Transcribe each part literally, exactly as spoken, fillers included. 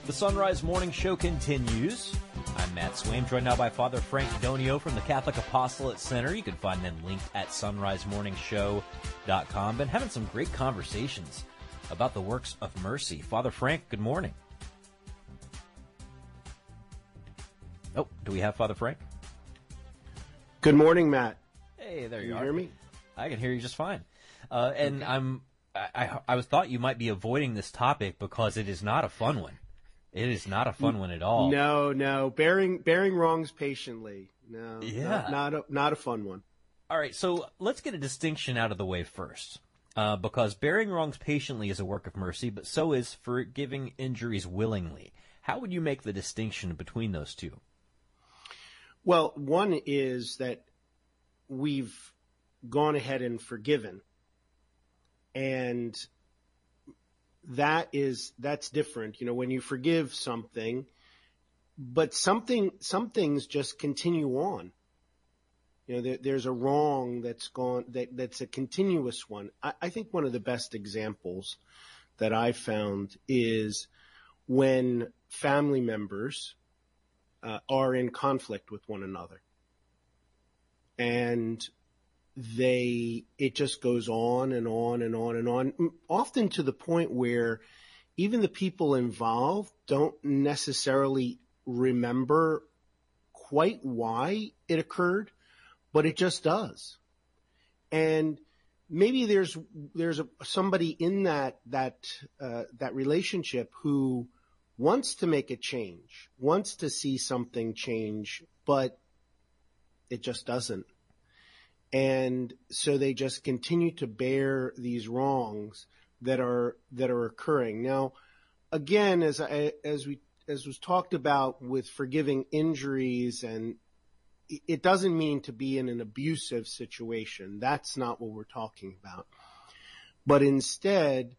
The Sunrise Morning Show continues. I'm Matt Swaim, joined now by Father Frank Donio from the Catholic Apostolate Center. You can find them linked at sunrise morning show dot com. Been having some great conversations about the works of mercy. Father Frank, good morning. Oh, do we have Father Frank? Good morning, Matt. Hey, there Can you you are. hear me? I can hear you just fine. Uh, and Okay. I'm, I, I, I was thought you might be avoiding this topic because it is not a fun one. It is not a fun one at all. No, no. Bearing bearing wrongs patiently. No, Yeah. not, not a not a fun one. All right, so let's get a distinction out of the way first. Uh, because bearing wrongs patiently is a work of mercy, but so is forgiving injuries willingly. How would you make the distinction between those two? Well, one is that we've gone ahead and forgiven, and that is that's different. You know, when you forgive something, but something some things just continue on. You know, there, there's a wrong that's gone that that's a continuous one. I, I think one of the best examples that I found is when family members uh, are in conflict with one another, and they it just goes on and on and on and on, often to the point where even the people involved don't necessarily remember quite why it occurred, but it just does. And maybe there's there's a, somebody in that that uh, that relationship who wants to make a change, wants to see something change, but it just doesn't. And so they just continue to bear these wrongs that are that are occurring. Now, again, as I, as we as was talked about with forgiving injuries, and it doesn't mean to be in an abusive situation. That's not what we're talking about. But instead,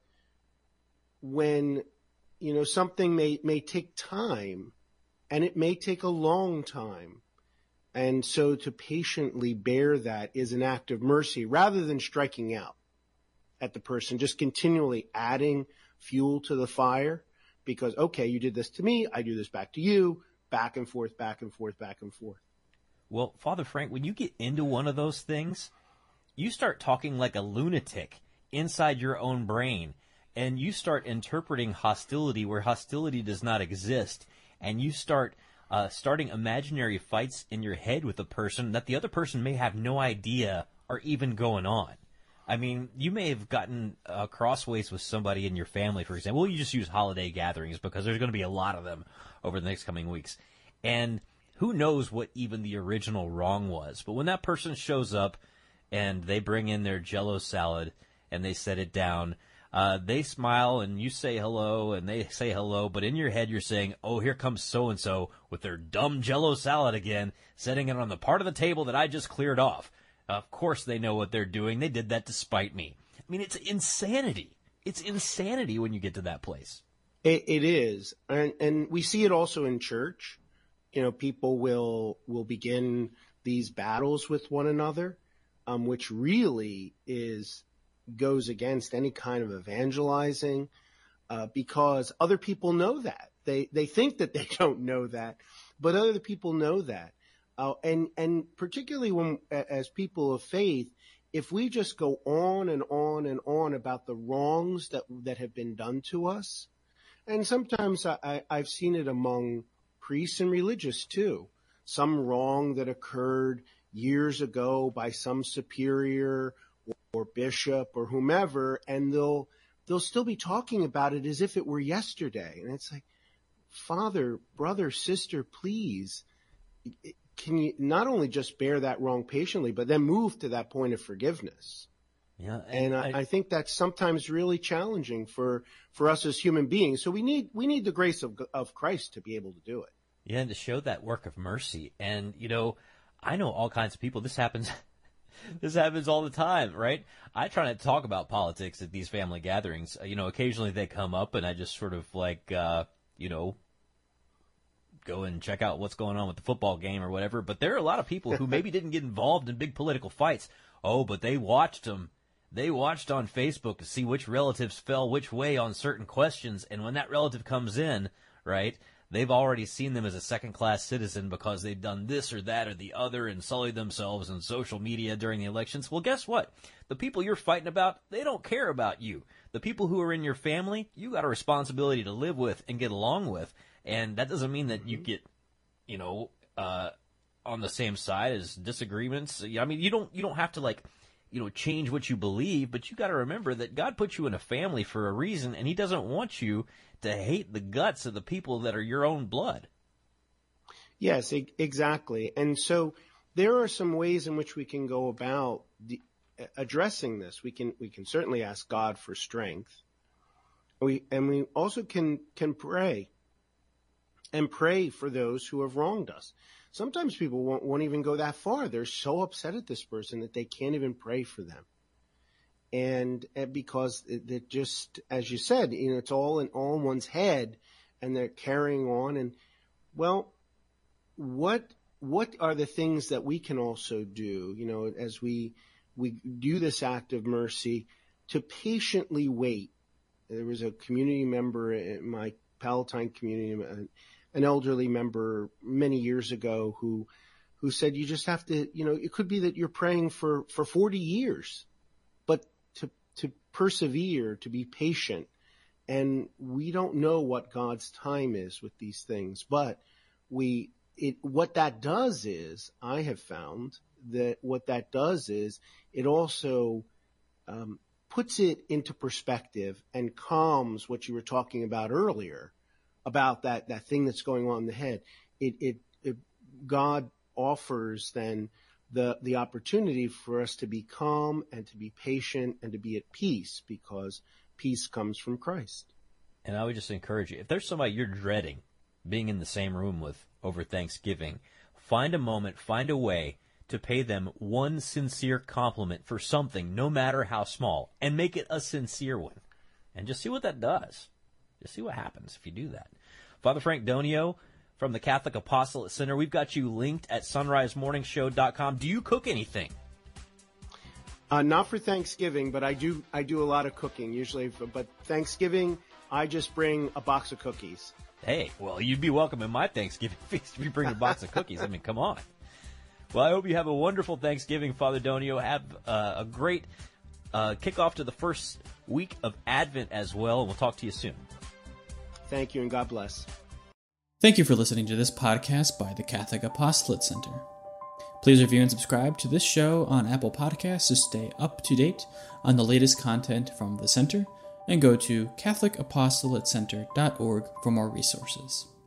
when you know something may may take time, and it may take a long time. And so to patiently bear that is an act of mercy rather than striking out at the person, just continually adding fuel to the fire because, okay, you did this to me, I do this back to you, back and forth, back and forth, back and forth. Well, Father Frank, when you get into one of those things, you start talking like a lunatic inside your own brain, and you start interpreting hostility where hostility does not exist, and you start Uh, starting imaginary fights in your head with a person that the other person may have no idea are even going on. I mean, you may have gotten uh, crossways with somebody in your family, for example. Well, you just use holiday gatherings because there's going to be a lot of them over the next coming weeks. And who knows what even the original wrong was. But when that person shows up and they bring in their Jell-O salad and they set it down, Uh, they smile and you say hello and they say hello, but in your head you're saying, oh, here comes so-and-so with their dumb Jell-O salad again, setting it on the part of the table that I just cleared off. Of course they know what they're doing. They did that to spite me. I mean, it's insanity. It's insanity when you get to that place. It, it is. And, and we see it also in church. You know, people will, will begin these battles with one another, um, which really is goes against any kind of evangelizing, uh, because other people know that. They they think that they don't know that, but other people know that. Uh, and, and particularly when, as people of faith, if we just go on and on and on about the wrongs that, that have been done to us, and sometimes I, I, I've seen it among priests and religious too, some wrong that occurred years ago by some superior or bishop or whomever, and they'll they'll still be talking about it as if it were yesterday. And it's like, Father, brother, sister, please, can you not only just bear that wrong patiently, but then move to that point of forgiveness? Yeah, and, and I, I think that's sometimes really challenging for for us as human beings. So we need we need the grace of of Christ to be able to do it. Yeah, and to show that work of mercy. And you know, I know all kinds of people. This happens. This happens all the time, right? I try not to talk about politics at these family gatherings. You know, occasionally they come up and I just sort of like, uh, you know, go and check out what's going on with the football game or whatever. But there are a lot of people who maybe didn't get involved in big political fights. Oh, but they watched them. They watched on Facebook to see which relatives fell which way on certain questions. And when that relative comes in, right? They've already seen them as a second-class citizen because they've done this or that or the other and sullied themselves in social media during the elections. Well, guess what? The people you're fighting about, they don't care about you. The people who are in your family, you got a responsibility to live with and get along with. And that doesn't mean that you get, you know, uh, on the same side as disagreements. I mean, you don't, you don't have to, like, you know, change what you believe, but you got to remember that God put you in a family for a reason, and he doesn't want you to hate the guts of the people that are your own blood. Yes, e- exactly. And so there are some ways in which we can go about the, addressing this. We can we can certainly ask God for strength. We and we also can can pray and pray for those who have wronged us. Sometimes people won't, won't even go that far. They're so upset at this person that they can't even pray for them. And, and because it, it just, as you said, you know, it's all in all in one's head, and they're carrying on. And well, what what are the things that we can also do? You know, as we we do this act of mercy, to patiently wait. There was a community member in my Palatine community, an elderly member many years ago, who who said, you just have to, you know, it could be that you're praying for, for forty years, but to to persevere, to be patient. And we don't know what God's time is with these things, but we it what that does is, I have found that what that does is it also um, puts it into perspective and calms what you were talking about earlier, about that, that thing that's going on in the head. It, it, it, God offers then the, the opportunity for us to be calm and to be patient and to be at peace, because peace comes from Christ. And I would just encourage you, if there's somebody you're dreading being in the same room with over Thanksgiving, find a moment, find a way to pay them one sincere compliment for something, no matter how small, and make it a sincere one. And just see what that does. Just see what happens if you do that. Father Frank Donio from the Catholic Apostolate Center, we've got you linked at sunrise morning show dot com. Do you cook anything? Uh, not for Thanksgiving, but I do I do a lot of cooking usually. For, but Thanksgiving, I just bring a box of cookies. Hey, well, you'd be welcome in my Thanksgiving feast if you bring a box of cookies. I mean, come on. Well, I hope you have a wonderful Thanksgiving, Father Donio. Have uh, a great uh, kickoff to the first week of Advent as well, and we'll talk to you soon. Thank you, and God bless. Thank you for listening to this podcast by the Catholic Apostolate Center. Please review and subscribe to this show on Apple Podcasts to stay up to date on the latest content from the Center, and go to catholic apostolate center dot org for more resources.